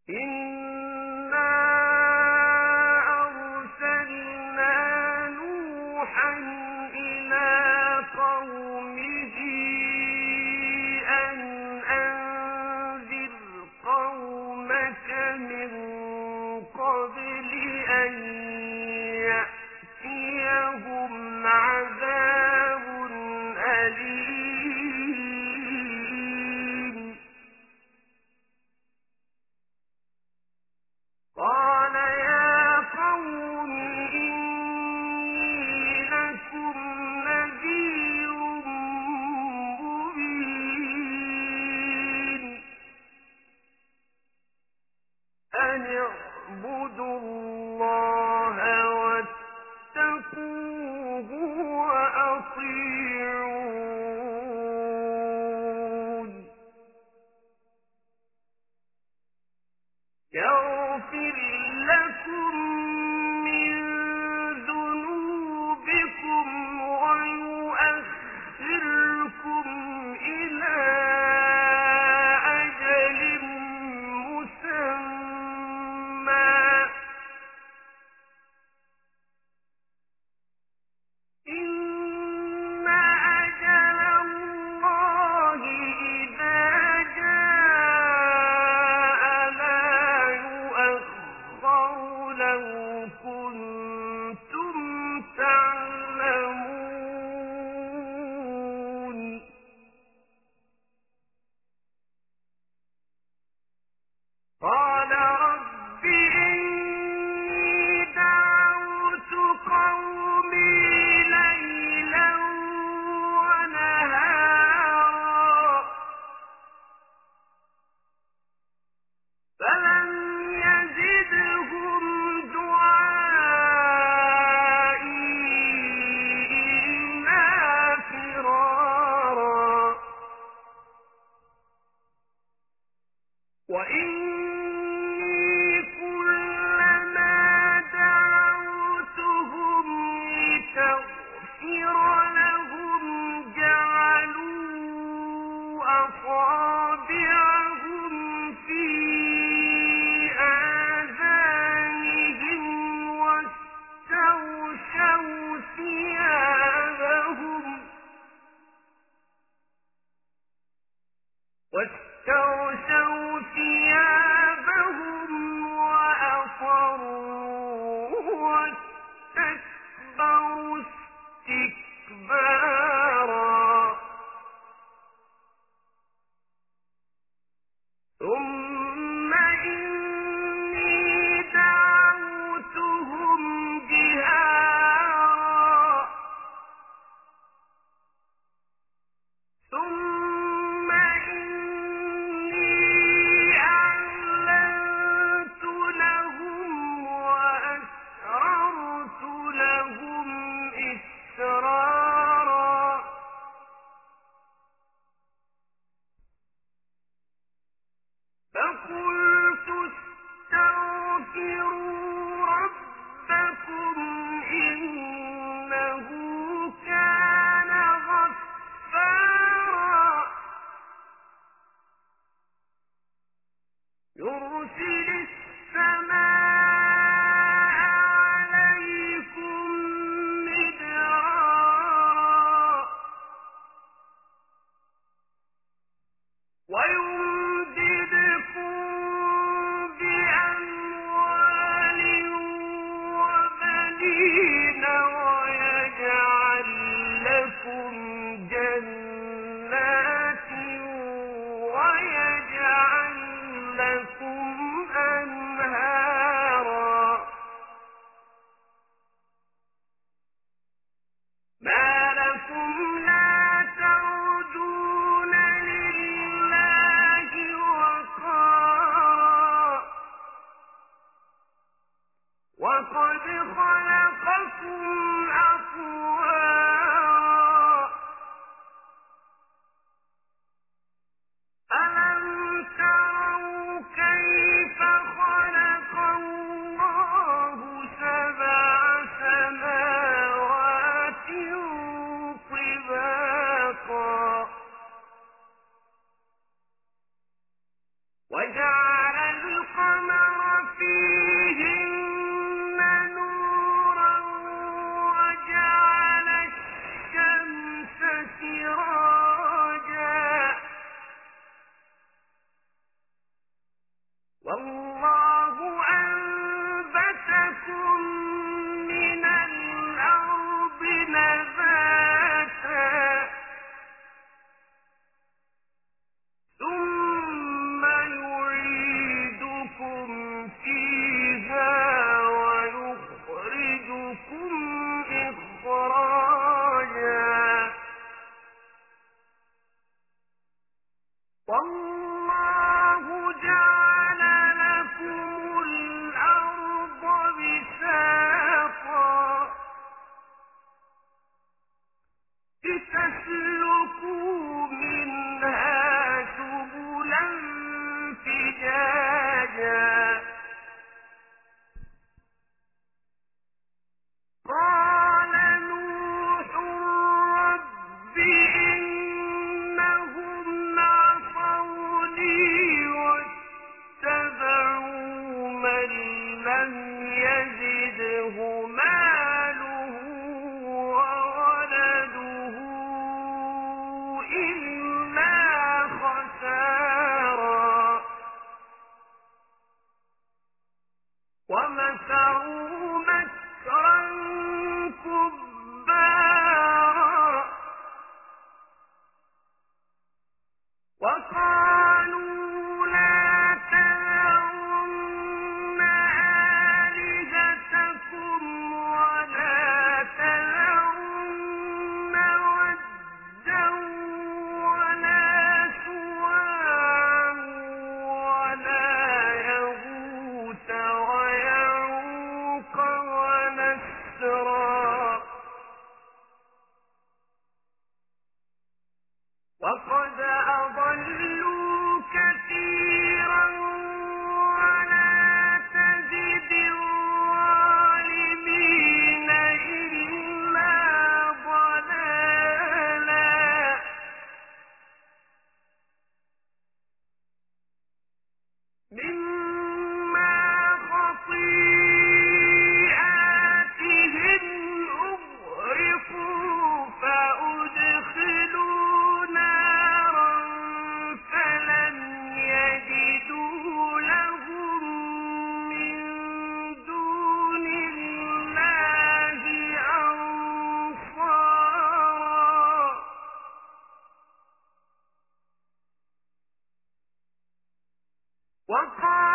إنا أرسلنا نوحا إلى قومه أن أنذر قومك من قبل أن يأتيهم عذاب أليم. قال يا قوم إني لكم نذير مبين أن اعبدوا الله واتقوه وأطيعون يغفر لكم من ذنوبكم ويؤخركم إلى أجل مسمى إن أجل الله إذا جاء لا يؤخر لو كنتم تعلمون. قال رب إني دعوت قومي ليلا ونهارا فلم يزدهم دعائي إلا فرارا وإني كلما دعوتهم لتغفر لهم جعلوا أصابعهم في آذانهم واستغشوا ثيابهم وأصروا واستكبروا استكبارا ثم إني دعوتهم جهارا ثم إني أعلنت لهم وأسررت لهم إسرارا فقلت استغفروا ربكم إنه كان غفارا يرسل السماء عليكم مدرارا ويمددكم بأموال وبنين ويجعل لكم جنات ويجعل لكم أنهارا ما لكم لا ترجون لله وقارا وقد خلقكم أطوارا ألم تروا كيف خلق الله سبع سماوات طباقا وجعل القمر والله أنبتكم من الأرض نباتا ثم يعيدكم فيها ويخرجكم إخراجا والله جعل لكم الأرض بساطا لتسلكوا منها سبلا فجاجا قال نوح رب إنهم عصوني واتبعوا من لم يزده ماله وولده إلا خسارا ومكروا مكرا كبارا وقالوا لا تذرن آلهتكم ولا تذرن ودا ولا سواعا ولا يغوث ويعوق ونسرا وقد أضلوا كثيرا ولا تزد الظالمين إلا ضلالا مما خطيئاتهم أغرقوا فأدخلوا نارا فلم يجدوا لهم من دون الله أنصارا وقال